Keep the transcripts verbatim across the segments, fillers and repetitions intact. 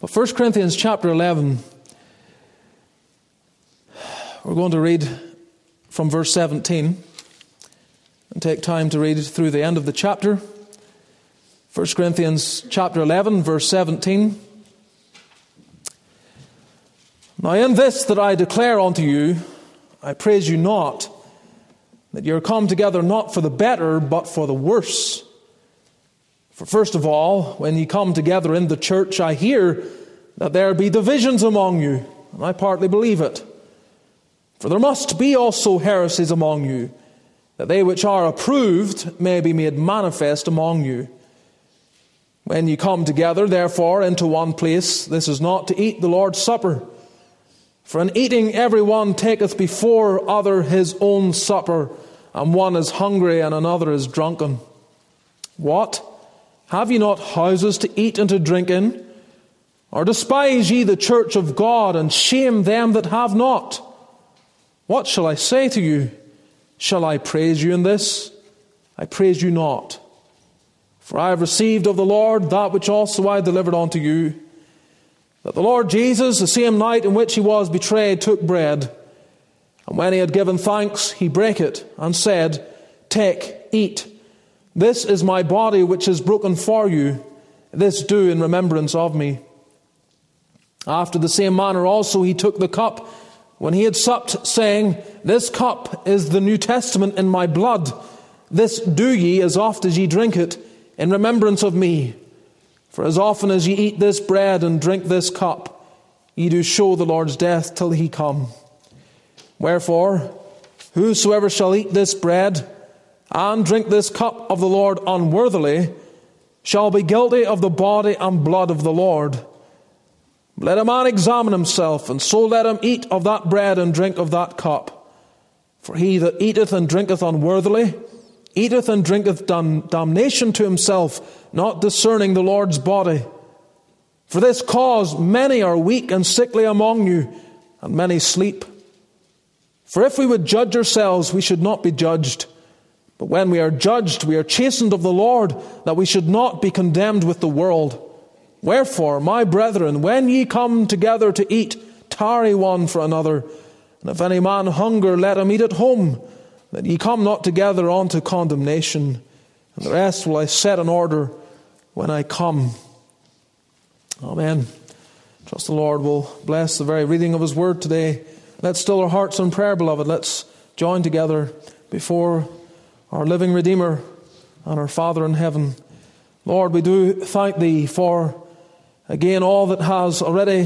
But First Corinthians chapter eleven, we're going to read from verse seventeen and take time to read through the end of the chapter. First Corinthians chapter eleven, verse seventeen. Now in this that I declare unto you, I praise you not, that ye are come together not for the better, but for the worse. For first of all, when ye come together in the church, I hear that there be divisions among you, and I partly believe it. For there must be also heresies among you, that they which are approved may be made manifest among you. When ye come together, therefore, into one place, this is not to eat the Lord's Supper. For in eating every one taketh before other his own supper, and one is hungry and another is drunken. What? Have ye not houses to eat and to drink in? Or despise ye the church of God, and shame them that have not? What shall I say to you? Shall I praise you in this? I praise you not. For I have received of the Lord that which also I delivered unto you, that the Lord Jesus, the same night in which he was betrayed, took bread. And when he had given thanks, he brake it, and said, Take, eat. This is my body which is broken for you. This do in remembrance of me. After the same manner also he took the cup, when he had supped, saying, This cup is the New Testament in my blood. This do ye, as oft as ye drink it, in remembrance of me. For as often as ye eat this bread and drink this cup, ye do show the Lord's death till he come. Wherefore, whosoever shall eat this bread and drink this cup of the Lord unworthily shall be guilty of the body and blood of the Lord. Let a man examine himself, and so let him eat of that bread and drink of that cup. For he that eateth and drinketh unworthily eateth and drinketh dam- damnation to himself, not discerning the Lord's body. For this cause many are weak and sickly among you, and many sleep. For if we would judge ourselves, we should not be judged. But when we are judged, we are chastened of the Lord, that we should not be condemned with the world. Wherefore, my brethren, when ye come together to eat, tarry one for another. And if any man hunger, let him eat at home, that ye come not together unto condemnation. And the rest will I set in order when I come. Amen. Trust the Lord will bless the very reading of his word today. Let's still our hearts in prayer, beloved. Let's join together before our living Redeemer and our Father in heaven. Lord, we do thank thee for, again, all that has already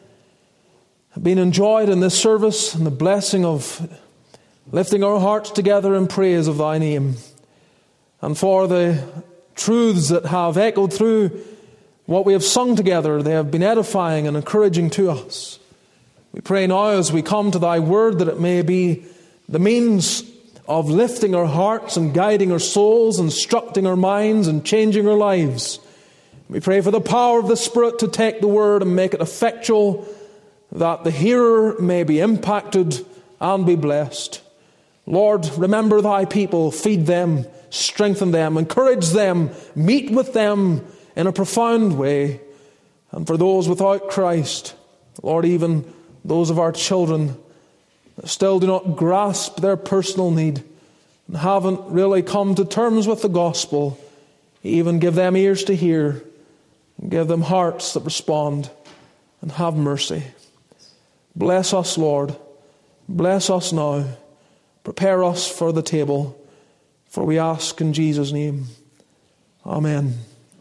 been enjoyed in this service, and the blessing of lifting our hearts together in praise of thy name, and for the truths that have echoed through what we have sung together. They have been edifying and encouraging to us. We pray now as we come to thy word that it may be the means of lifting our hearts and guiding our souls, instructing our minds and changing our lives. We pray for the power of the Spirit to take the word and make it effectual, that the hearer may be impacted and be blessed. Lord, remember thy people, feed them, strengthen them, encourage them, meet with them in a profound way. And for those without Christ, Lord, even those of our children that still do not grasp their personal need and haven't really come to terms with the gospel, even give them ears to hear and give them hearts that respond, and have mercy. Bless us, Lord. Bless us now. Prepare us for the table, for we ask in Jesus' name. Amen.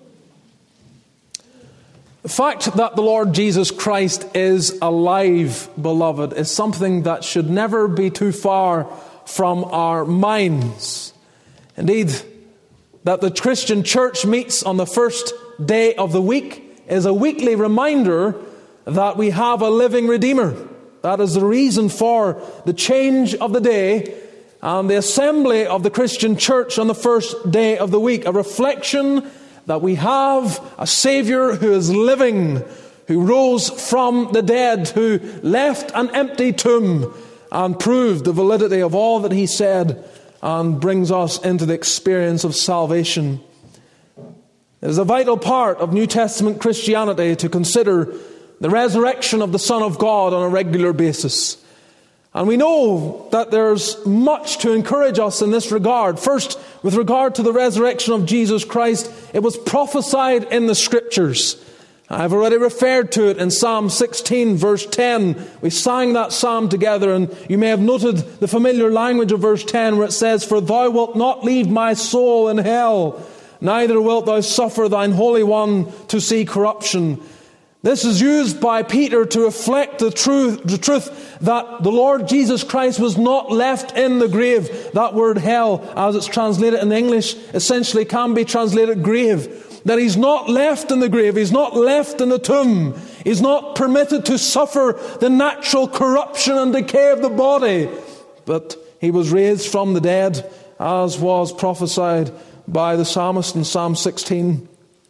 The fact that the Lord Jesus Christ is alive, beloved, is something that should never be too far from our minds. Indeed, that the Christian church meets on the first day of the week is a weekly reminder that we have a living Redeemer. That is the reason for the change of the day and the assembly of the Christian church on the first day of the week. A reflection that we have a Savior who is living, who rose from the dead, who left an empty tomb and proved the validity of all that he said, and brings us into the experience of salvation. It is a vital part of New Testament Christianity to consider the resurrection of the Son of God on a regular basis. And we know that there's much to encourage us in this regard. First, with regard to the resurrection of Jesus Christ, it was prophesied in the Scriptures. I've already referred to it in Psalm sixteen, verse ten. We sang that psalm together, and you may have noted the familiar language of verse ten, where it says, "For thou wilt not leave my soul in hell, neither wilt thou suffer thine Holy One to see corruption." This is used by Peter to reflect the truth, the truth that the Lord Jesus Christ was not left in the grave. That word hell, as it's translated in English, essentially can be translated grave. That He's not left in the grave. He's not left in the tomb. He's not permitted to suffer the natural corruption and decay of the body. But He was raised from the dead, as was prophesied by the psalmist in Psalm sixteen.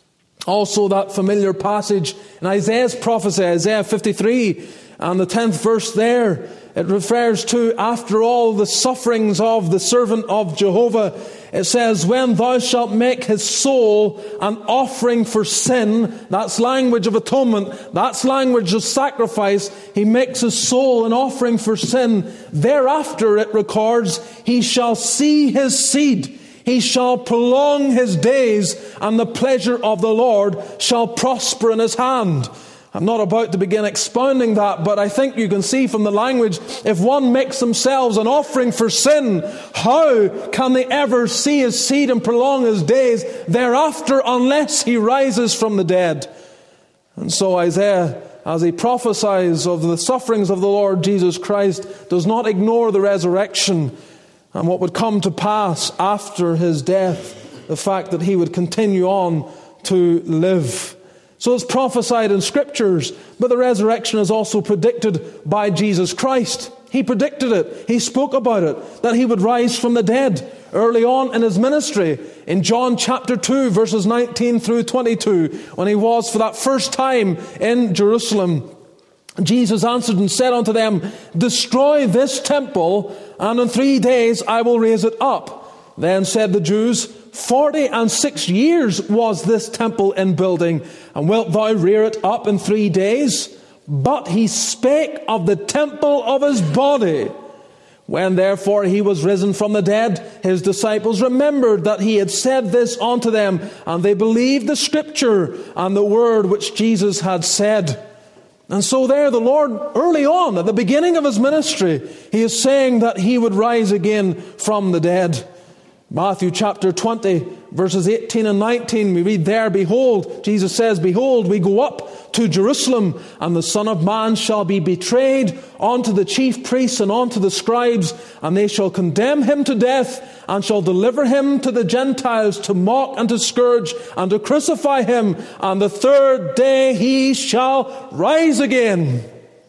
Also that familiar passage in Isaiah's prophecy, Isaiah fifty-three, and the tenth verse there, it refers to, after all the sufferings of the servant of Jehovah, it says, "When thou shalt make his soul an offering for sin," that's language of atonement, that's language of sacrifice. He makes his soul an offering for sin. Thereafter, it records, "he shall see his seed. He shall prolong his days, and the pleasure of the Lord shall prosper in his hand." I'm not about to begin expounding that, but I think you can see from the language, if one makes themselves an offering for sin, how can they ever see his seed and prolong his days thereafter unless he rises from the dead? And so Isaiah, as he prophesies of the sufferings of the Lord Jesus Christ, does not ignore the resurrection and what would come to pass after his death, the fact that he would continue on to live. So it's prophesied in Scriptures, but the resurrection is also predicted by Jesus Christ. He predicted it. He spoke about it, that he would rise from the dead early on in his ministry. In John chapter two, verses nineteen through twenty-two, when he was for that first time in Jerusalem, Jesus answered and said unto them, "Destroy this temple, and in three days I will raise it up." Then said the Jews, Forty and six years was this temple in building, and wilt thou rear it up in three days? But he spake of the temple of his body. When therefore he was risen from the dead, his disciples remembered that he had said this unto them, and they believed the Scripture and the word which Jesus had said. And so there the Lord, early on, at the beginning of his ministry, he is saying that he would rise again from the dead. Matthew chapter twenty, verses eighteen and nineteen, we read there, "Behold," Jesus says, "Behold, we go up to Jerusalem, and the Son of Man shall be betrayed unto the chief priests and unto the scribes, and they shall condemn him to death, and shall deliver him to the Gentiles to mock and to scourge, and to crucify him, and the third day he shall rise again."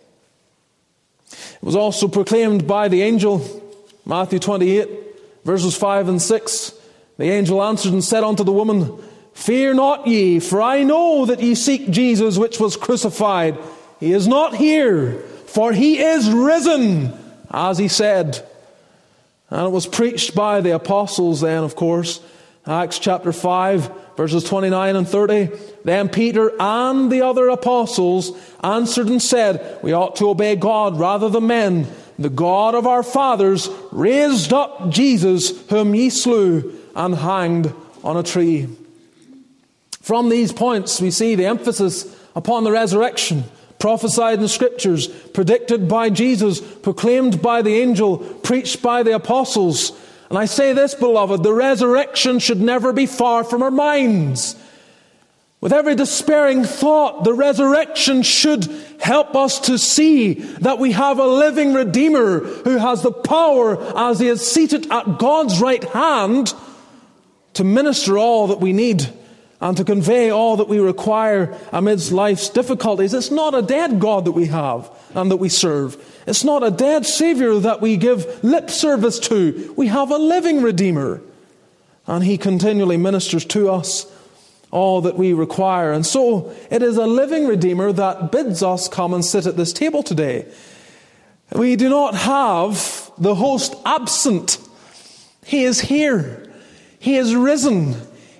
It was also proclaimed by the angel, Matthew twenty-eight, verses five and six. The angel answered and said unto the woman, "Fear not ye, for I know that ye seek Jesus which was crucified. He is not here, for he is risen, as he said." And it was preached by the apostles then, of course. Acts chapter five, verses twenty-nine and thirty. "Then Peter and the other apostles answered and said, We ought to obey God rather than men. The God of our fathers raised up Jesus, whom ye slew and hanged on a tree." From these points we see the emphasis upon the resurrection, prophesied in Scriptures, predicted by Jesus, proclaimed by the angel, preached by the apostles. And I say this, beloved, the resurrection should never be far from our minds. With every despairing thought, the resurrection should help us to see that we have a living Redeemer who has the power, as he is seated at God's right hand, to minister all that we need and to convey all that we require amidst life's difficulties. It's not a dead God that we have and that we serve. It's not a dead Savior that we give lip service to. We have a living Redeemer, and he continually ministers to us all that we require. And so it is a living Redeemer that bids us come and sit at this table today. We do not have the host absent. He is here. He is risen.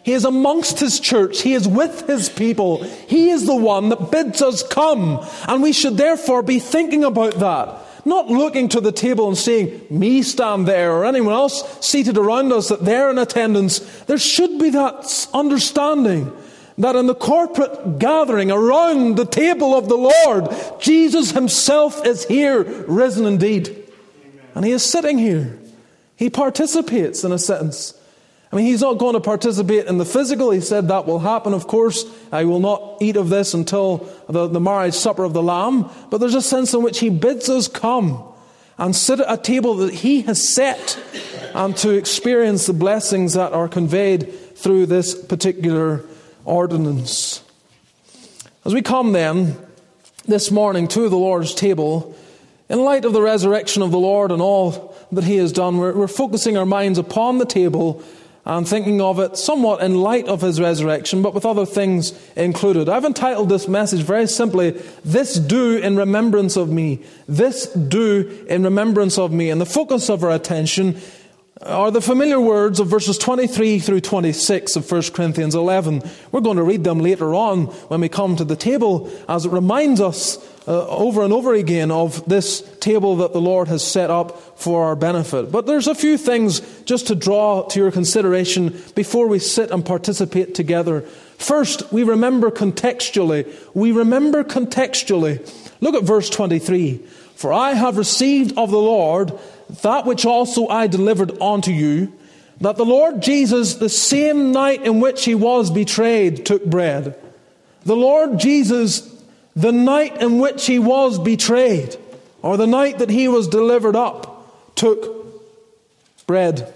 He is amongst His church. He is with His people. He is the one that bids us come. And we should therefore be thinking about that. Not looking to the table and saying, me stand there, or anyone else seated around us that they're in attendance. There should be that understanding that in the corporate gathering around the table of the Lord, Jesus Himself is here, risen indeed. Amen. And He is sitting here. He participates in a sense. I mean, He's not going to participate in the physical. He said that will happen, of course. I will not eat of this until the, the marriage supper of the Lamb. But there's a sense in which He bids us come and sit at a table that He has set and to experience the blessings that are conveyed through this particular ordinance. As we come then this morning to the Lord's table, in light of the resurrection of the Lord and all that He has done, we're, we're focusing our minds upon the table and thinking of it somewhat in light of His resurrection, but with other things included. I've entitled this message very simply, This Do in Remembrance of Me. This Do in Remembrance of Me. And the focus of our attention are the familiar words of verses twenty-three through twenty-six of First Corinthians eleven. We're going to read them later on when we come to the table, as it reminds us uh, over and over again of this table that the Lord has set up for our benefit. But there's a few things just to draw to your consideration before we sit and participate together. First, we remember contextually. We remember contextually. Look at verse twenty-three. For I have received of the Lord that which also I delivered unto you, that the Lord Jesus, the same night in which He was betrayed, took bread. The Lord Jesus, the night in which He was betrayed, or the night that He was delivered up, took bread.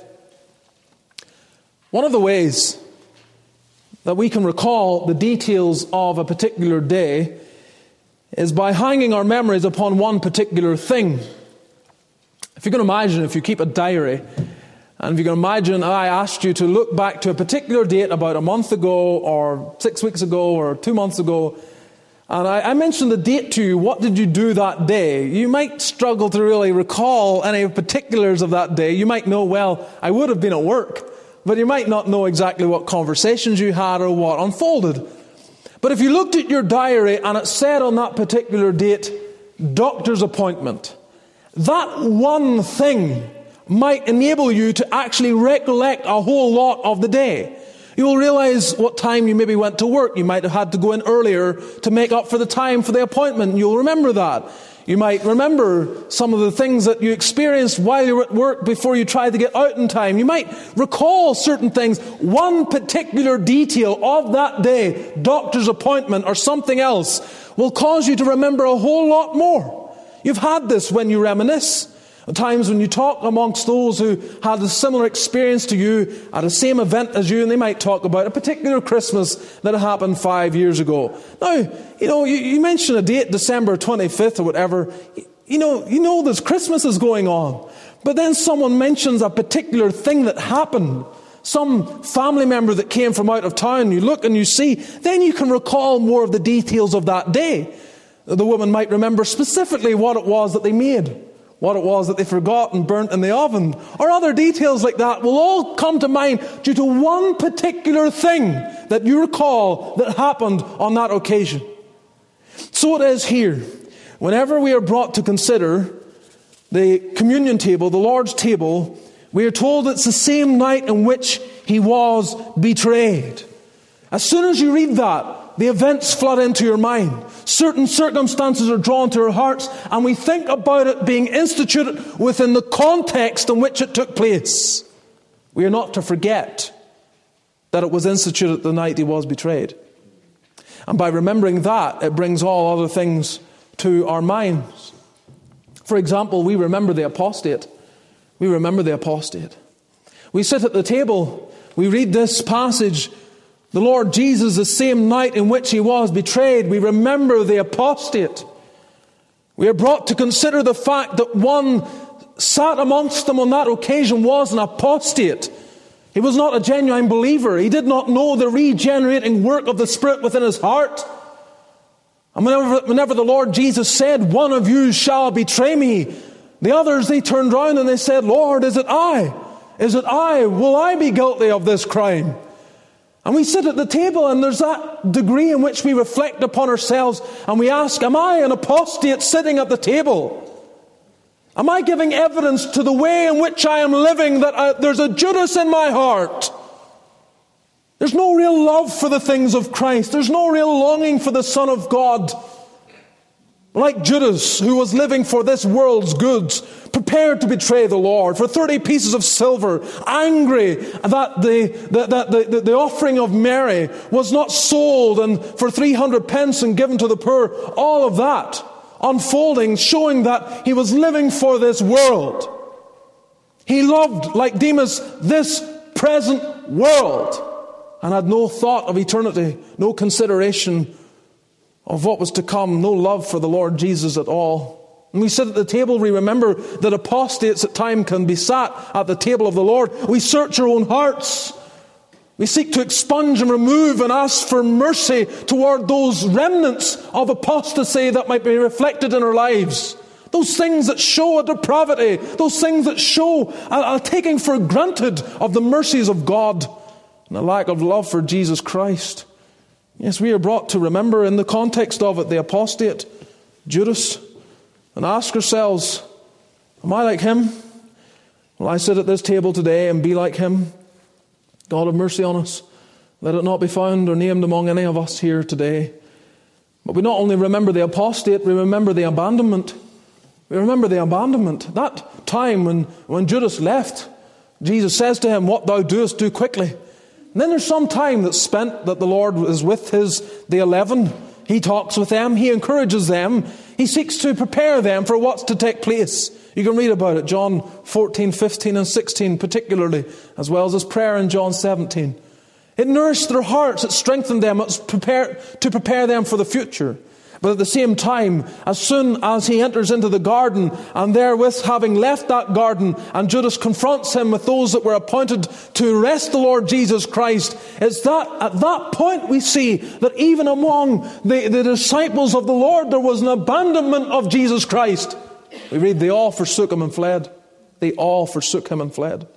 One of the ways that we can recall the details of a particular day is by hanging our memories upon one particular thing. If you can imagine, if you keep a diary, and if you can imagine I asked you to look back to a particular date about a month ago, or six weeks ago, or two months ago, and I, I mentioned the date to you, what did you do that day? You might struggle to really recall any particulars of that day. You might know, well, I would have been at work, but you might not know exactly what conversations you had or what unfolded. But if you looked at your diary and it said on that particular date, doctor's appointment, that one thing might enable you to actually recollect a whole lot of the day. You will realize what time you maybe went to work. You might have had to go in earlier to make up for the time for the appointment. You'll remember that. You might remember some of the things that you experienced while you were at work before you tried to get out in time. You might recall certain things. One particular detail of that day, doctor's appointment or something else, will cause you to remember a whole lot more. You've had this when you reminisce. At times when you talk amongst those who had a similar experience to you at the same event as you, and they might talk about a particular Christmas that happened five years ago. Now, you know, you, you mention a date, December twenty-fifth or whatever. You know, you know there's Christmas is going on. But then someone mentions a particular thing that happened. Some family member that came from out of town. You look and you see. Then you can recall more of the details of that day. The woman might remember specifically what it was that they made, what it was that they forgot and burnt in the oven, or other details like that will all come to mind due to one particular thing that you recall that happened on that occasion. So it is here. Whenever we are brought to consider the communion table, the Lord's table, we are told it's the same night in which He was betrayed. As soon as you read that, the events flood into your mind. Certain circumstances are drawn to our hearts, and we think about it being instituted within the context in which it took place. We are not to forget that it was instituted the night He was betrayed. And by remembering that, it brings all other things to our minds. For example, we remember the apostate. We remember the apostate. We sit at the table, we read this passage, the Lord Jesus, the same night in which He was betrayed, we remember the apostate. We are brought to consider the fact that one sat amongst them on that occasion was an apostate. He was not a genuine believer. He did not know the regenerating work of the Spirit within his heart. And whenever, whenever the Lord Jesus said, one of you shall betray me, the others, they turned round and they said, Lord, is it I? Is it I? Will I be guilty of this crime? And we sit at the table, and there's that degree in which we reflect upon ourselves and we ask, am I an apostate sitting at the table? Am I giving evidence to the way in which I am living that I, there's a Judas in my heart? There's no real love for the things of Christ. There's no real longing for the Son of God. Like Judas, who was living for this world's goods, prepared to betray the Lord for thirty pieces of silver, angry that the, the, that the, the, the offering of Mary was not sold and for three hundred pence and given to the poor. All of that unfolding, showing that he was living for this world. He loved, like Demas, this present world and had no thought of eternity, no consideration of what was to come, no love for the Lord Jesus at all. When we sit at the table, we remember that apostates at times can be sat at the table of the Lord. We search our own hearts. We seek to expunge and remove and ask for mercy toward those remnants of apostasy that might be reflected in our lives. Those things that show a depravity, those things that show a, a taking for granted of the mercies of God and a lack of love for Jesus Christ. Yes, we are brought to remember in the context of it the apostate, Judas, and ask ourselves, am I like him? Will I sit at this table today and be like him? God have mercy on us. Let it not be found or named among any of us here today. But we not only remember the apostate, we remember the abandonment. We remember the abandonment. That time when, when Judas left, Jesus says to him, what thou doest, do quickly. And then there's some time that's spent that the Lord is with his, the eleven. He talks with them. He encourages them. He seeks to prepare them for what's to take place. You can read about it, John fourteen, fifteen and sixteen particularly, as well as his prayer in John seventeen. It nourished their hearts. It strengthened them. It's prepared to prepare them for the future. But at the same time, as soon as he enters into the garden, and therewith having left that garden, and Judas confronts him with those that were appointed to arrest the Lord Jesus Christ, it's that at that point we see that even among the, the disciples of the Lord, there was an abandonment of Jesus Christ. We read, they all forsook him and fled. They all forsook him and fled.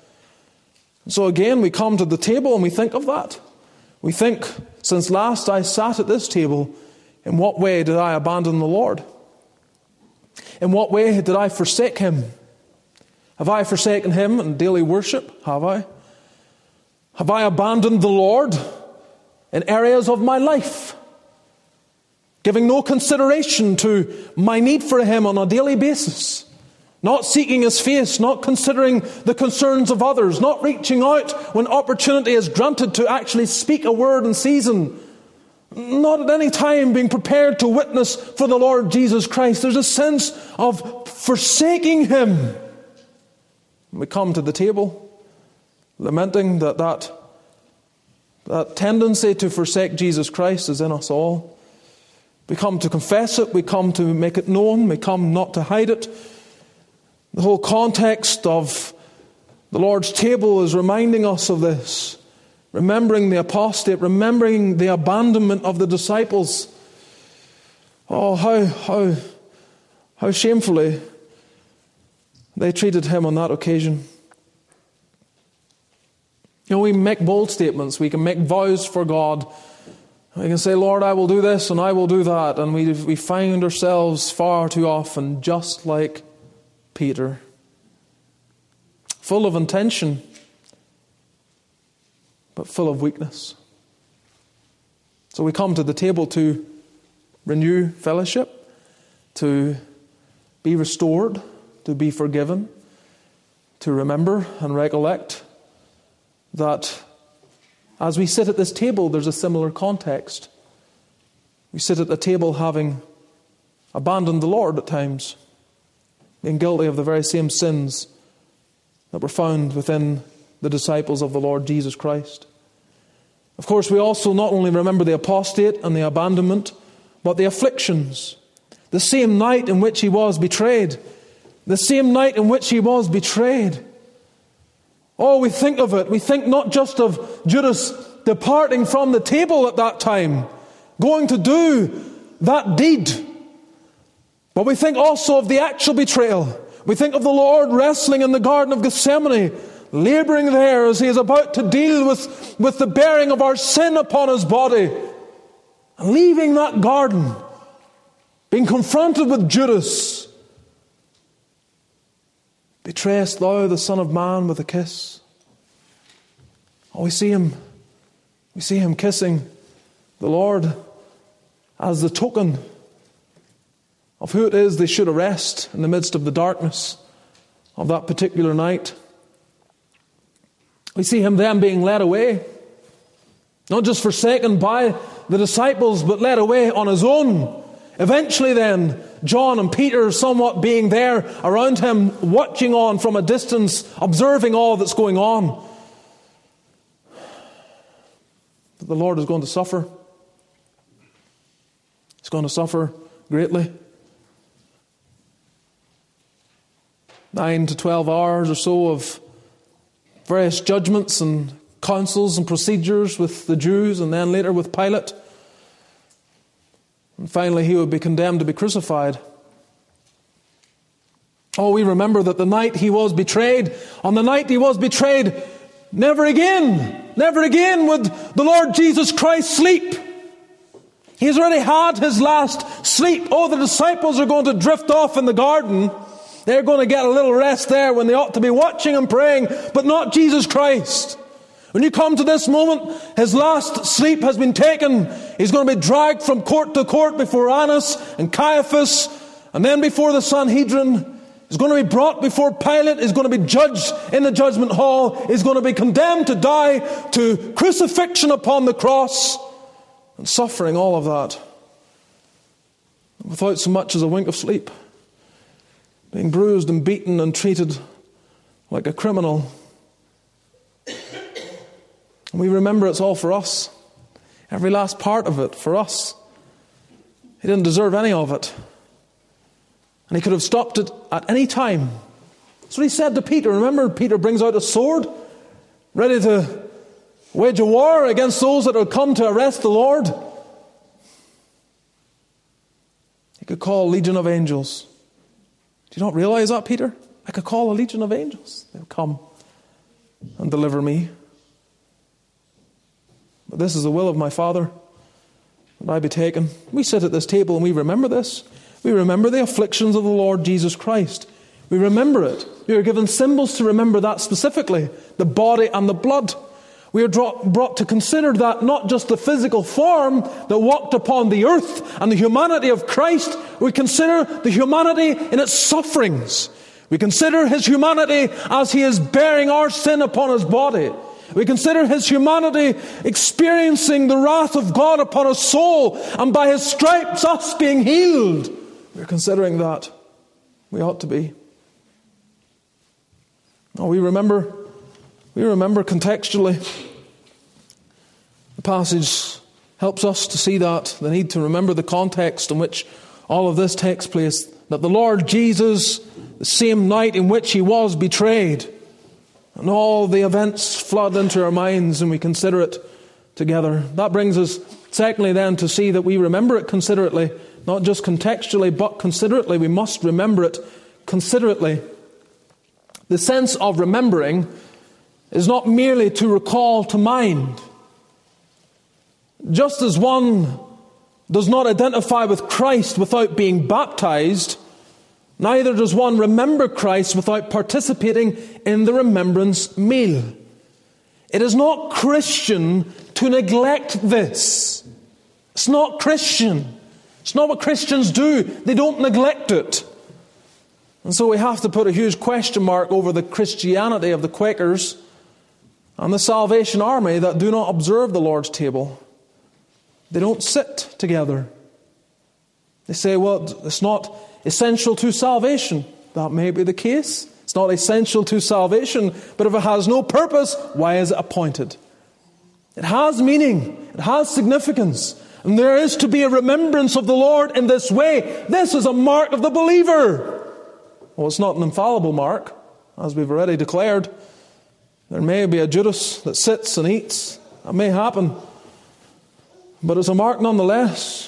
So again, we come to the table and we think of that. We think, since last I sat at this table, in what way did I abandon the Lord? In what way did I forsake him? Have I forsaken him in daily worship? Have I? Have I abandoned the Lord in areas of my life, giving no consideration to my need for him on a daily basis? Not seeking his face, not considering the concerns of others, not reaching out when opportunity is granted to actually speak a word in season. Not at any time being prepared to witness for the Lord Jesus Christ. There's a sense of forsaking him. We come to the table lamenting that that, that tendency to forsake Jesus Christ is in us all. We come to confess it. We come to make it known. We come not to hide it. The whole context of the Lord's table is reminding us of this. Remembering the apostate, remembering the abandonment of the disciples. Oh, how, how, how shamefully they treated him on that occasion. You know, we make bold statements. We can make vows for God. We can say, Lord, I will do this and I will do that. And we, we find ourselves far too often just like Peter. Full of intention, but full of weakness. So we come to the table to renew fellowship, to be restored, to be forgiven, to remember and recollect that as we sit at this table, there's a similar context. We sit at the table having abandoned the Lord at times, being guilty of the very same sins that were found within the disciples of the Lord Jesus Christ. Of course, we also not only remember the apostate and the abandonment, but the afflictions. The same night in which he was betrayed. The same night in which he was betrayed. Oh, we think of it. We think not just of Judas departing from the table at that time, going to do that deed, but we think also of the actual betrayal. We think of the Lord wrestling in the Garden of Gethsemane, laboring there as he is about to deal with, with the bearing of our sin upon his body, and leaving that garden, being confronted with Judas. Betrayest thou the Son of Man with a kiss? Oh, we see him, we see him kissing the Lord as the token of who it is they should arrest in the midst of the darkness of that particular night. We see him then being led away, not just forsaken by the disciples, but led away on his own. Eventually then, John and Peter somewhat being there around him, watching on from a distance, observing all that's going on. But the Lord is going to suffer. He's going to suffer greatly. Nine to twelve hours or so of various judgments and councils and procedures with the Jews, and then later with Pilate. And finally he would be condemned to be crucified. Oh, we remember that the night he was betrayed, on the night he was betrayed, never again, never again would the Lord Jesus Christ sleep. He's already had his last sleep. Oh, the disciples are going to drift off in the garden. They're going to get a little rest there when they ought to be watching and praying, but not Jesus Christ. When you come to this moment, his last sleep has been taken. He's going to be dragged from court to court before Annas and Caiaphas, and then before the Sanhedrin. He's going to be brought before Pilate. He's going to be judged in the judgment hall. He's going to be condemned to die, to crucifixion upon the cross, and suffering all of that without so much as a wink of sleep, being bruised and beaten and treated like a criminal. And we remember it's all for us. Every last part of it for us. He didn't deserve any of it. And he could have stopped it at any time. That's what he said to Peter. Remember, Peter brings out a sword, ready to wage a war against those that had come to arrest the Lord. He could call a legion of angels. Do you not realize that, Peter? I could call a legion of angels. They'll come and deliver me. But this is the will of my Father, that I be taken. We sit at this table and we remember this. We remember the afflictions of the Lord Jesus Christ. We remember it. We are given symbols to remember that specifically. The body and the blood. We are brought to consider that not just the physical form that walked upon the earth and the humanity of Christ. We consider the humanity in its sufferings. We consider his humanity as he is bearing our sin upon his body. We consider his humanity experiencing the wrath of God upon his soul, and by his stripes us being healed. We're considering that. We ought to be. Oh, we remember, we remember contextually. The passage helps us to see that, the need to remember the context in which all of this takes place. That the Lord Jesus, the same night in which he was betrayed, and all the events flood into our minds and we consider it together. That brings us, secondly, then, to see that we remember it considerately, not just contextually, but considerately. We must remember it considerately. The sense of remembering is not merely to recall to mind. Just as one does not identify with Christ without being baptized, neither does one remember Christ without participating in the remembrance meal. It is not Christian to neglect this. It's not Christian. It's not what Christians do. They don't neglect it. And so we have to put a huge question mark over the Christianity of the Quakers and the Salvation Army that do not observe the Lord's table. They don't sit together. They say, well, it's not essential to salvation. That may be the case. It's not essential to salvation, but if it has no purpose, why is it appointed? It has meaning. It has significance. And there is to be a remembrance of the Lord in this way. This is a mark of the believer. Well, it's not an infallible mark, as we've already declared. There may be a Judas that sits and eats. That may happen. But it's a mark nonetheless.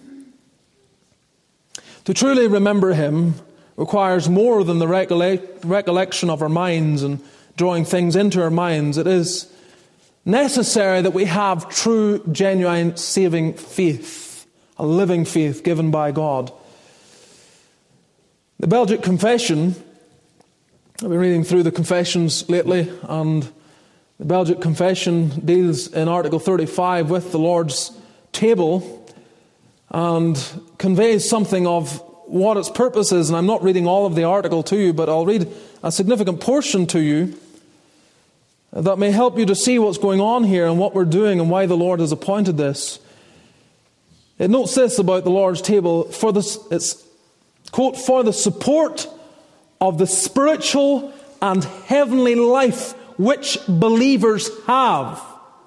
To truly remember him requires more than the recollect, recollection of our minds and drawing things into our minds, it is necessary that we have true, genuine, saving faith, a living faith given by God. The Belgic Confession, I've been reading through the confessions lately, and the Belgic Confession deals in Article thirty-five with the Lord's table and conveys something of what its purpose is. And I'm not reading all of the article to you, but I'll read a significant portion to you that may help you to see what's going on here and what we're doing and why the Lord has appointed this. It notes this about the Lord's table, for this, it's, quote, for the support of the spiritual and heavenly life which believers have.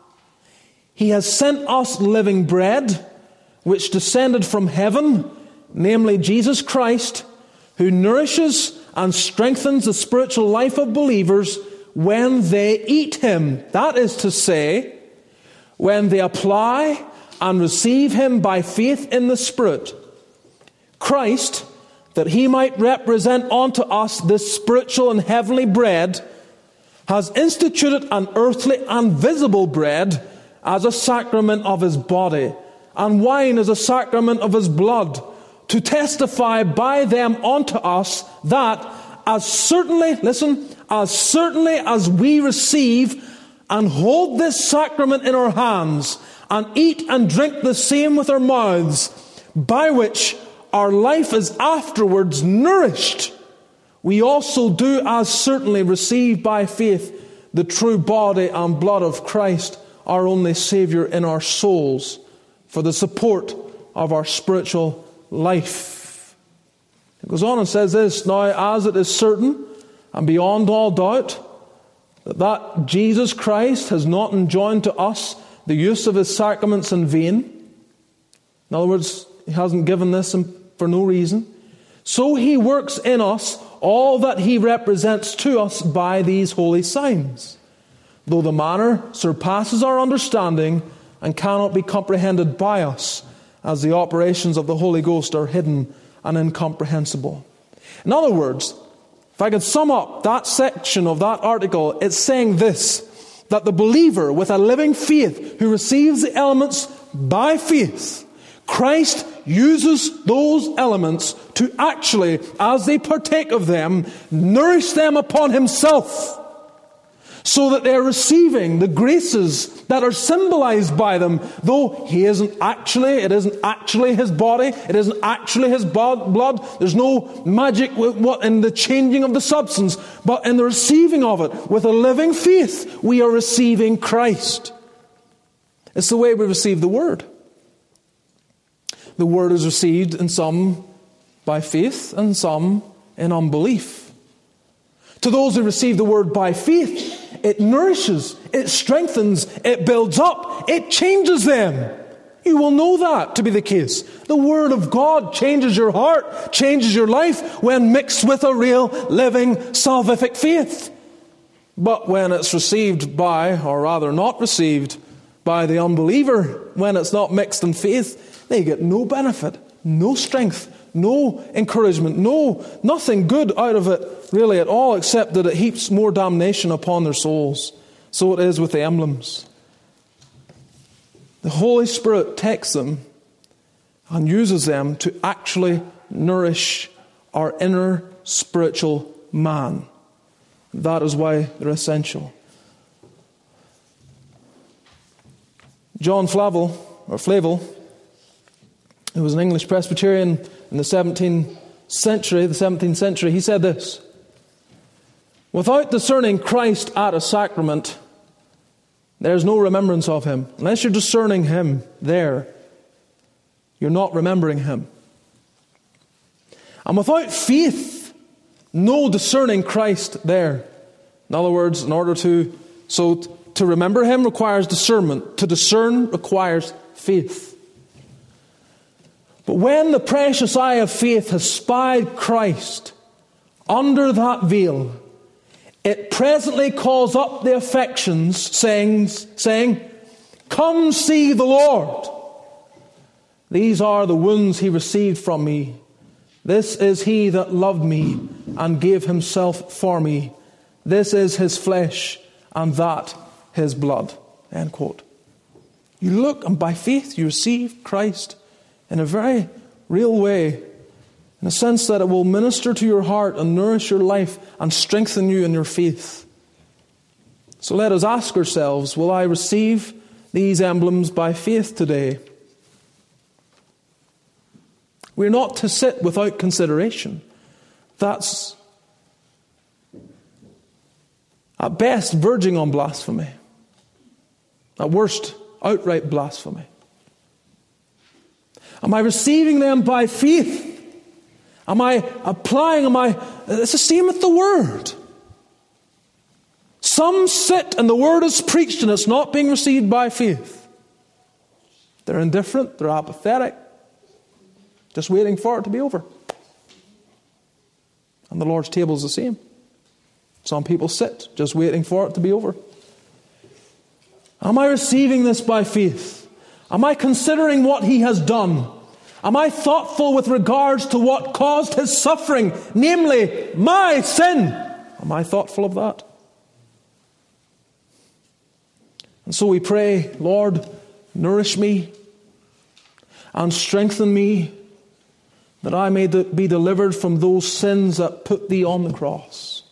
He has sent us living bread, which descended from heaven, namely Jesus Christ, who nourishes and strengthens the spiritual life of believers when they eat Him. That is to say, when they apply and receive Him by faith in the Spirit. Christ, that He might represent unto us this spiritual and heavenly bread, has instituted an earthly and visible bread as a sacrament of His body, and wine as a sacrament of His blood, to testify by them unto us that as certainly, listen, as certainly as we receive and hold this sacrament in our hands, and eat and drink the same with our mouths, by which our life is afterwards nourished, we also do as certainly receive by faith the true body and blood of Christ, our only Saviour in our souls, for the support of our spiritual life. It goes on and says this, now as it is certain and beyond all doubt that, that Jesus Christ has not enjoined to us the use of His sacraments in vain. In other words, He hasn't given this for no reason. So He works in us all that He represents to us by these holy signs, though the manner surpasses our understanding and cannot be comprehended by us, as the operations of the Holy Ghost are hidden and incomprehensible. In other words, if I could sum up that section of that article, it's saying this, that the believer with a living faith who receives the elements by faith, Christ uses those elements to actually, as they partake of them, nourish them upon Himself, so that they're receiving the graces that are symbolized by them, though He isn't actually, it isn't actually His body, it isn't actually His blood, there's no magic in the changing of the substance, but in the receiving of it, with a living faith, we are receiving Christ. It's the way we receive the Word. The Word is received in some by faith and some in unbelief. To those who receive the Word by faith, it nourishes, it strengthens, it builds up, it changes them. You will know that to be the case. The Word of God changes your heart, changes your life when mixed with a real, living, salvific faith. But when it's received by, or rather not received by the unbeliever, when it's not mixed in faith, they get no benefit, no strength, no encouragement, no, nothing good out of it really at all, except that it heaps more damnation upon their souls. So it is with the emblems. The Holy Spirit takes them and uses them to actually nourish our inner spiritual man. That is why they're essential. John Flavel, or Flavel, who was an English Presbyterian in the seventeenth century, the seventeenth century, he said this: without discerning Christ at a sacrament, there's no remembrance of Him. Unless you're discerning Him there, you're not remembering Him. And without faith, no discerning Christ there. In other words, in order to, so to remember Him requires discernment. To discern requires faith. But when the precious eye of faith has spied Christ under that veil, it presently calls up the affections, saying, saying, come see the Lord. These are the wounds He received from me. This is He that loved me and gave Himself for me. This is his flesh, and that his blood. End quote. You look, and by faith you receive Christ in a very real way, in a sense that it will minister to your heart and nourish your life and strengthen you in your faith. So let us ask ourselves, will I receive these emblems by faith today? We're not to sit without consideration. That's at best verging on blasphemy. At worst, outright blasphemy. Am I receiving them by faith? Am I applying? Am I? It's the same with the Word. Some sit and the Word is preached and it's not being received by faith. They're indifferent, they're apathetic, just waiting for it to be over. And the Lord's table is the same. Some people sit just waiting for it to be over. Am I receiving this by faith? Am I considering what He has done? Am I thoughtful with regards to what caused His suffering, namely my sin? Am I thoughtful of that? And so we pray, Lord, nourish me and strengthen me, that I may be delivered from those sins that put Thee on the cross.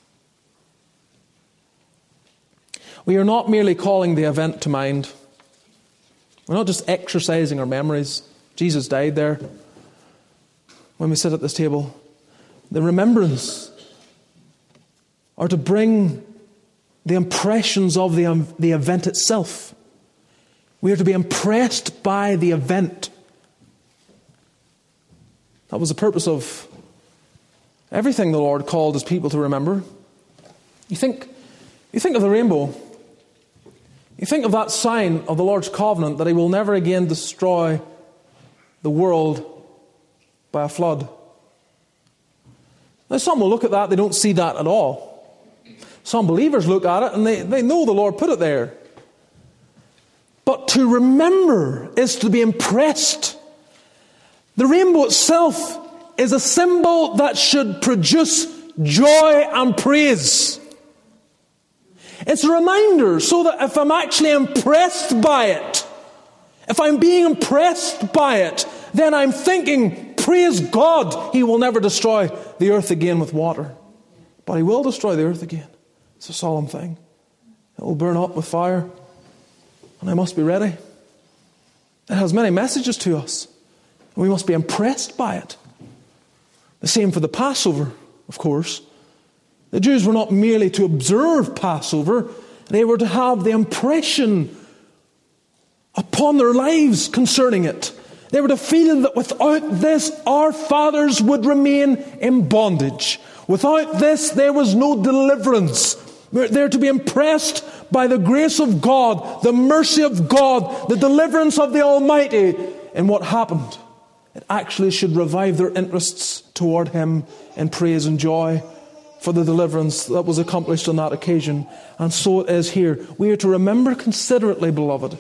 We are not merely calling the event to mind. We're not just exercising our memories. Jesus died there. When we sit at this table, the remembrance are to bring the impressions of the, um, the event itself. We are to be impressed by the event. That was the purpose of everything the Lord called His people to remember. You think, you think of the rainbow. You think of that sign of the Lord's covenant that He will never again destroy the world by a flood. Now some will look at that, they don't see that at all. Some believers look at it and they, they know the Lord put it there. But to remember is to be impressed. The rainbow itself is a symbol that should produce joy and praise. It's a reminder so that if I'm actually impressed by it, if I'm being impressed by it, then I'm thinking, praise God, He will never destroy the earth again with water. But He will destroy the earth again. It's a solemn thing. It will burn up with fire. And I must be ready. It has many messages to us. And we must be impressed by it. The same for the Passover, of course. The Jews were not merely to observe Passover. They were to have the impression upon their lives concerning it. They were to feel that without this, our fathers would remain in bondage. Without this, there was no deliverance. They're to be impressed by the grace of God, the mercy of God, the deliverance of the Almighty in what happened. It actually should revive their interests toward Him in praise and joy for the deliverance that was accomplished on that occasion. And so it is here. We are to remember considerately, beloved.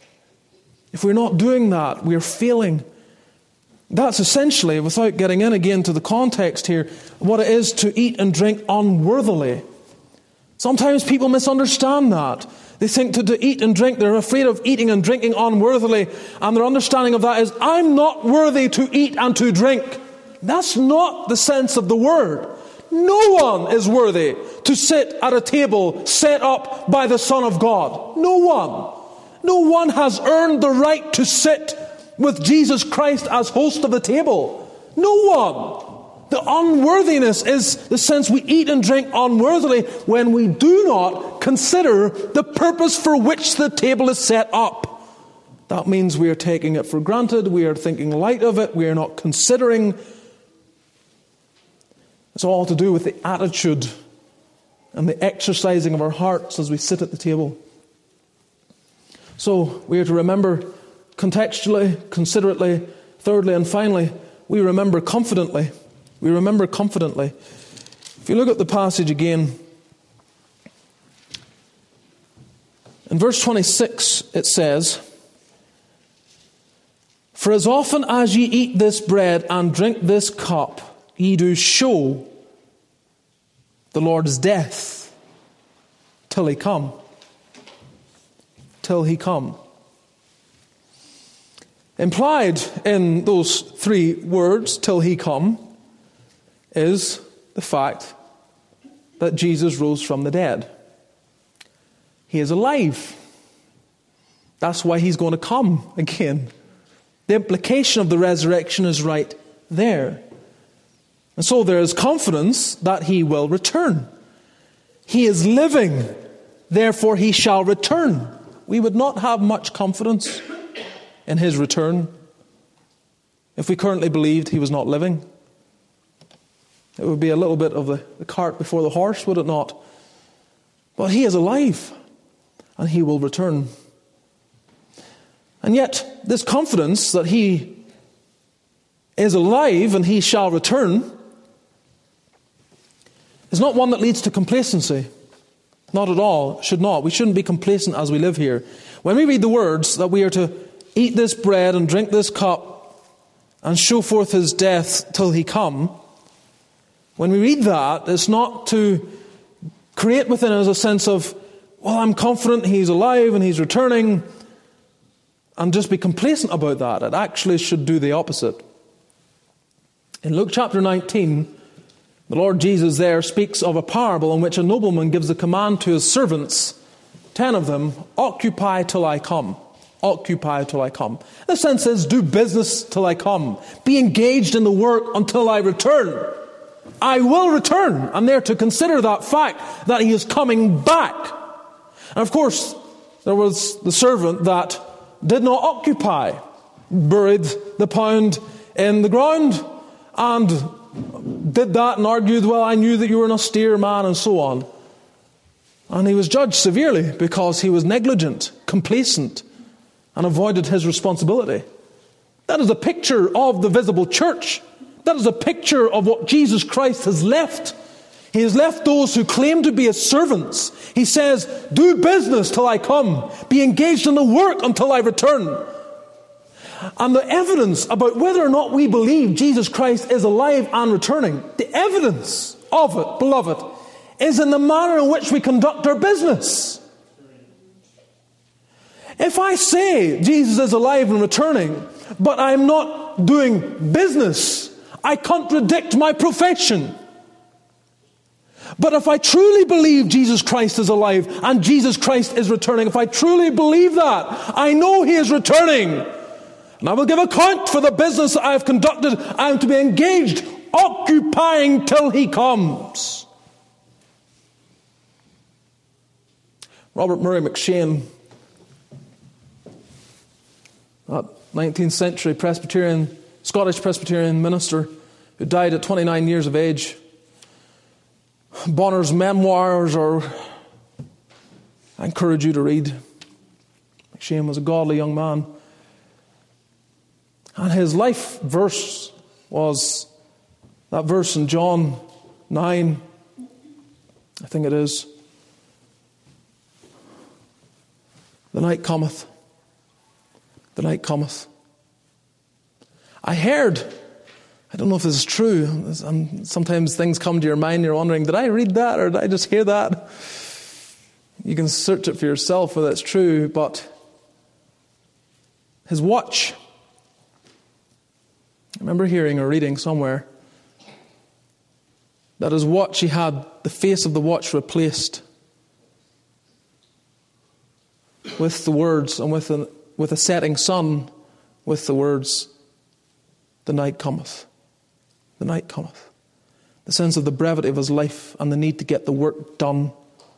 If we're not doing that, we are failing. That's essentially, without getting in again to the context here, what it is to eat and drink unworthily. Sometimes people misunderstand that. They think to, to eat and drink, they're afraid of eating and drinking unworthily, and their understanding of that is, I'm not worthy to eat and to drink. That's not the sense of the word. No one is worthy to sit at a table set up by the Son of God. No one. No one has earned the right to sit with Jesus Christ as host of the table. No one. The unworthiness is the sense we eat and drink unworthily when we do not consider the purpose for which the table is set up. That means we are taking it for granted. We are thinking light of it. We are not considering. It's all to do with the attitude and the exercising of our hearts as we sit at the table. So we are to remember contextually, considerately, thirdly and finally, we remember confidently. We remember confidently. If you look at the passage again, in verse twenty-six it says, For as often as ye eat this bread and drink this cup, ye do show the Lord's death till he come. Till he come. Implied in those three words, till he come, is the fact that Jesus rose from the dead. He is alive. That's why he's going to come again. The implication of the resurrection is right there. And so there is confidence that he will return. He is living, therefore he shall return. We would not have much confidence in his return if we currently believed he was not living. It would be a little bit of the, the cart before the horse, would it not? But he is alive, and he will return. And yet, this confidence that he is alive and he shall return is not one that leads to complacency. Not at all. It should not. We shouldn't be complacent as we live here. When we read the words that we are to eat this bread and drink this cup and show forth his death till he come, when we read that, it's not to create within us a sense of, well, I'm confident he's alive and he's returning, and just be complacent about that. It actually should do the opposite. In Luke chapter nineteen, the Lord Jesus there speaks of a parable in which a nobleman gives a command to his servants, ten of them, occupy till I come. Occupy till I come. The sense is, do business till I come. Be engaged in the work until I return. I will return. I'm there to consider that fact that he is coming back. And of course, there was the servant that did not occupy, buried the pound in the ground, and did that and argued, well, I knew that you were an austere man, and so on. And he was judged severely because he was negligent, complacent, and avoided his responsibility. That is a picture of the visible church. That is a picture of what Jesus Christ has left. He has left those who claim to be his servants. He says, do business till I come. Be engaged in the work until I return. And the evidence about whether or not we believe Jesus Christ is alive and returning, the evidence of it, beloved, is in the manner in which we conduct our business. If I say Jesus is alive and returning, but I'm not doing business, I contradict my profession. But if I truly believe Jesus Christ is alive and Jesus Christ is returning, if I truly believe that, I know he is returning. And I will give account for the business I have conducted. I am to be engaged, occupying till he comes. Robert Murray McCheyne, that nineteenth century Presbyterian, Scottish Presbyterian minister who died at twenty-nine years of age. Bonner's memoirs are, I encourage you to read. McCheyne was a godly young man. And his life verse was that verse in John nine, I think it is. The night cometh. The night cometh. I heard, I don't know if this is true, sometimes things come to your mind and you're wondering, did I read that or did I just hear that? You can search it for yourself whether it's true, but his watch, I remember hearing or reading somewhere that his watch, he had the face of the watch replaced with the words, and with a, with a setting sun, with the words, the night cometh. The night cometh. The sense of the brevity of his life and the need to get the work done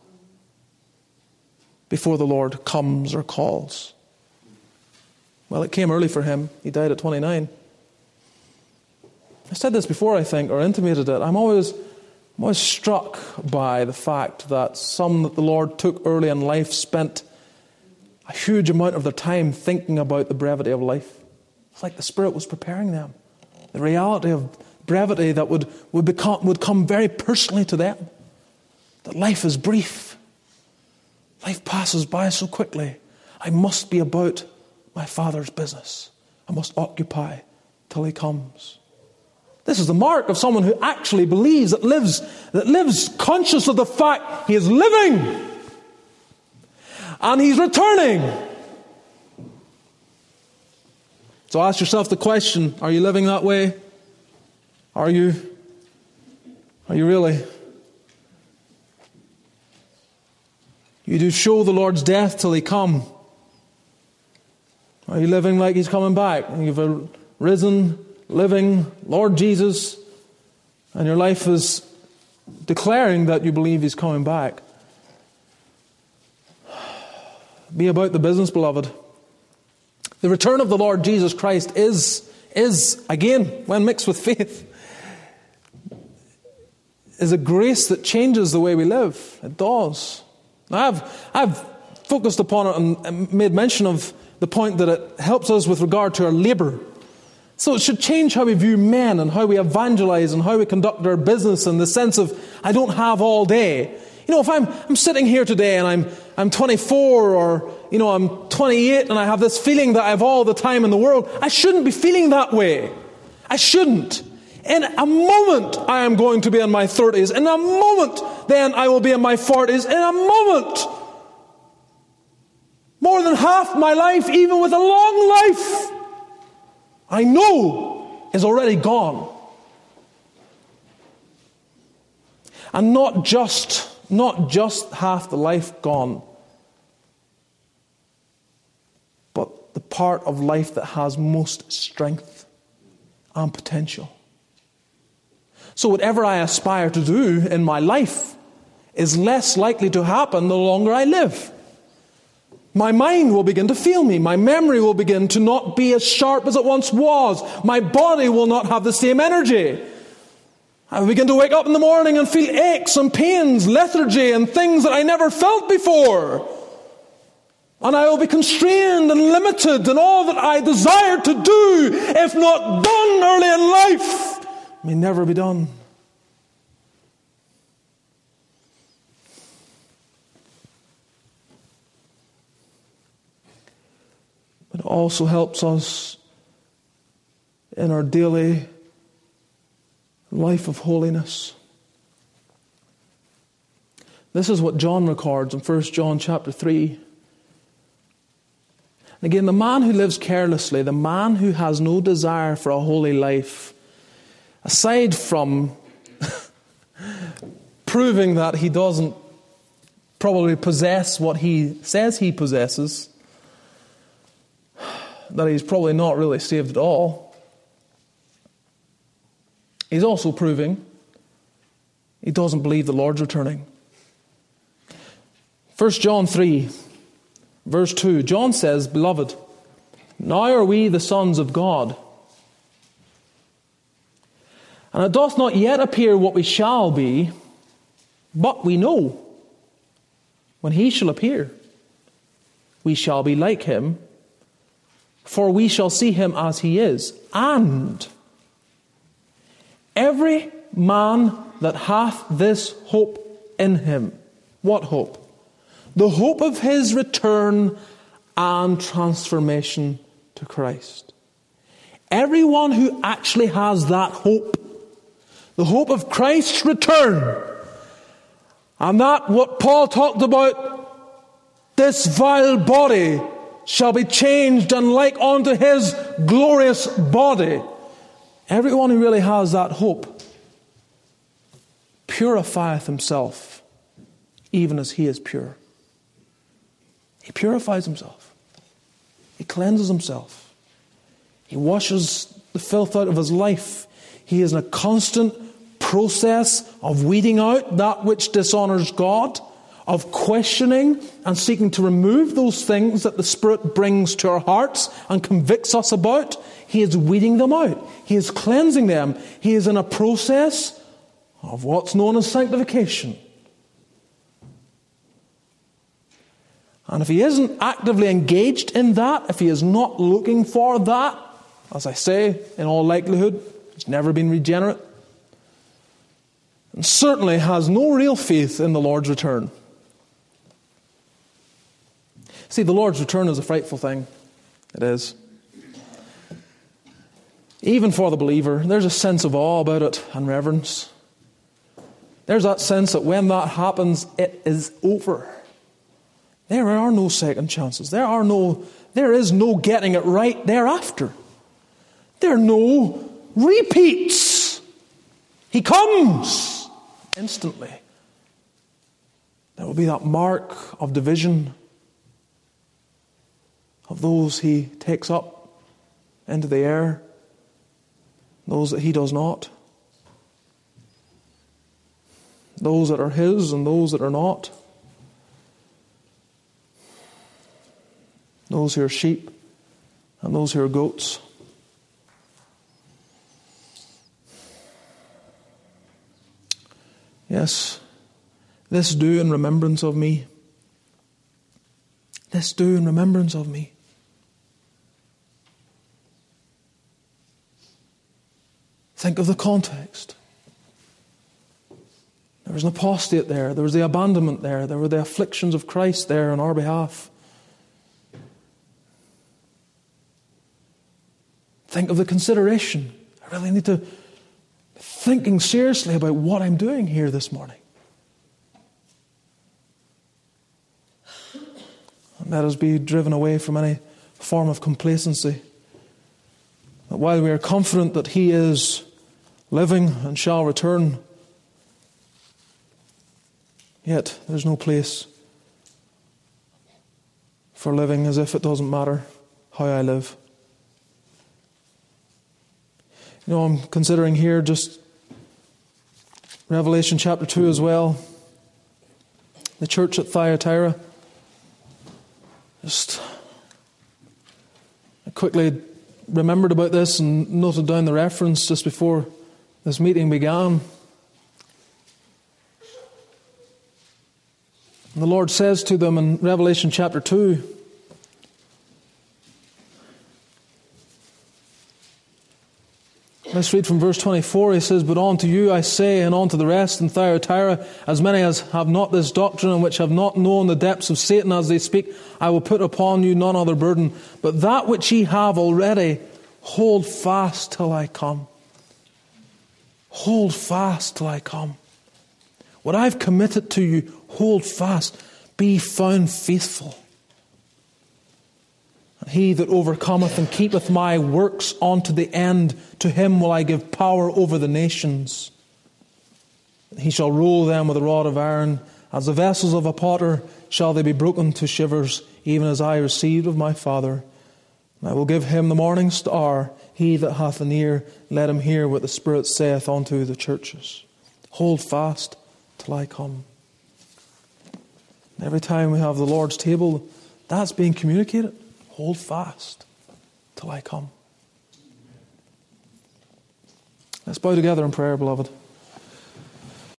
before the Lord comes or calls. Well, it came early for him. He died at twenty-nine. I said this before, I think, or intimated it. I'm always, I'm always struck by the fact that some that the Lord took early in life spent a huge amount of their time thinking about the brevity of life. It's like the Spirit was preparing them. The reality of brevity that would, would, become, would come very personally to them. That life is brief. Life passes by so quickly. I must be about my Father's business. I must occupy till he comes. This is the mark of someone who actually believes, that lives, that lives conscious of the fact he is living and He's returning. So ask yourself the question, are you living that way? Are you? Are you really? You do show the Lord's death till He come. Are you living like He's coming back? And you've a risen, living Lord Jesus, and your life is declaring that you believe He's coming back. Be about the business, beloved. The return of the Lord Jesus Christ is, is again, when mixed with faith, is a grace that changes the way we live. It does. Now, I've, I've focused upon it and made mention of the point that it helps us with regard to our labour. So it should change how we view men and how we evangelize and how we conduct our business, in the sense of, I don't have all day. You know, if I'm I'm sitting here today and I'm I'm twenty-four, or you know I'm twenty-eight, and I have this feeling that I have all the time in the world, I shouldn't be feeling that way. I shouldn't. In a moment I am going to be in my thirties. In a moment then I will be in my forties. In a moment. More than half my life, even with a long life, I know is already gone. And not just, not just half the life gone, but the part of life that has most strength and potential. So whatever I aspire to do in my life is less likely to happen the longer I live. My mind will begin to fail me. My memory will begin to not be as sharp as it once was. My body will not have the same energy. I will begin to wake up in the morning and feel aches and pains, lethargy, and things that I never felt before. And I will be constrained and limited in all that I desire to do, if not done early in life, may never be done. But it also helps us in our daily life of holiness. This is what John records in First John chapter three. And again, the man who lives carelessly, the man who has no desire for a holy life, aside from proving that he doesn't probably possess what he says he possesses, that he's probably not really saved at all, he's also proving he doesn't believe the Lord's returning. First John three, verse two, John says, "Beloved, now are we the sons of God, and it doth not yet appear what we shall be, but we know when He shall appear, we shall be like Him, for we shall see Him as He is. And every man that hath this hope in Him," what hope? The hope of His return and transformation to Christ. Everyone who actually has that hope, the hope of Christ's return, and that what Paul talked about, this vile body shall be changed and like unto His glorious body. Everyone who really has that hope purifieth himself, even as He is pure. He purifies himself. He cleanses himself. He washes the filth out of his life. He is in a constant process of weeding out that which dishonors God, of questioning and seeking to remove those things that the Spirit brings to our hearts and convicts us about. He is weeding them out. He is cleansing them. He is in a process of what's known as sanctification. And if he isn't actively engaged in that, if he is not looking for that, as I say, in all likelihood, he's never been regenerate, and certainly has no real faith in the Lord's return. See, the Lord's return is a frightful thing. It is. Even for the believer, there's a sense of awe about it and reverence. There's that sense that when that happens, it is over. There are no second chances. There are no, there is no getting it right thereafter. There are no repeats. He comes instantly. There will be that mark of division of those he takes up into the air, those that he does not, those that are his and those that are not, those who are sheep and those who are goats. Yes, this do in remembrance of me. This do in remembrance of me. Think of the context. There was an apostate there. There was the abandonment there. There were the afflictions of Christ there on our behalf. Think of the consideration. I really need to be thinking seriously about what I'm doing here this morning. And let us be driven away from any form of complacency. That while we are confident that He is living and shall return, yet there's no place for living as if it doesn't matter how I live. You know, I'm considering here just Revelation chapter two as well. The church at Thyatira. Just I quickly remembered about this and noted down the reference just before this meeting began. And the Lord says to them in Revelation chapter two, let's read from verse twenty-four. He says, "But unto you I say, and unto the rest in Thyatira, as many as have not this doctrine, and which have not known the depths of Satan as they speak, I will put upon you none other burden. But that which ye have already, hold fast till I come." Hold fast till I come. What I've committed to you, hold fast. Be found faithful. And he that overcometh and keepeth my works unto the end, to him will I give power over the nations. He shall rule them with a rod of iron. As the vessels of a potter shall they be broken to shivers, even as I received of my Father. And I will give him the morning star. He that hath an ear, let him hear what the Spirit saith unto the churches. Hold fast till I come. And every time we have the Lord's table, that's being communicated. Hold fast till I come. Let's bow together in prayer, beloved.